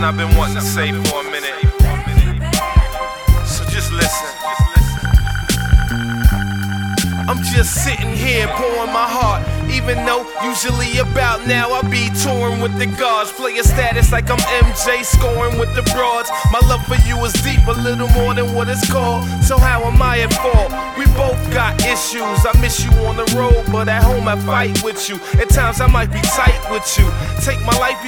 I've been wanting to say for a minute. So just listen. I'm just sitting here pouring my heart, even though usually about now I be touring with the guards. Player status like I'm MJ, scoring with the broads. My love for you is deep, a little more than what it's called. So how am I at fault? We both got issues. I miss you on the road, but at home I fight with you. At times I might be tight with you. Take my life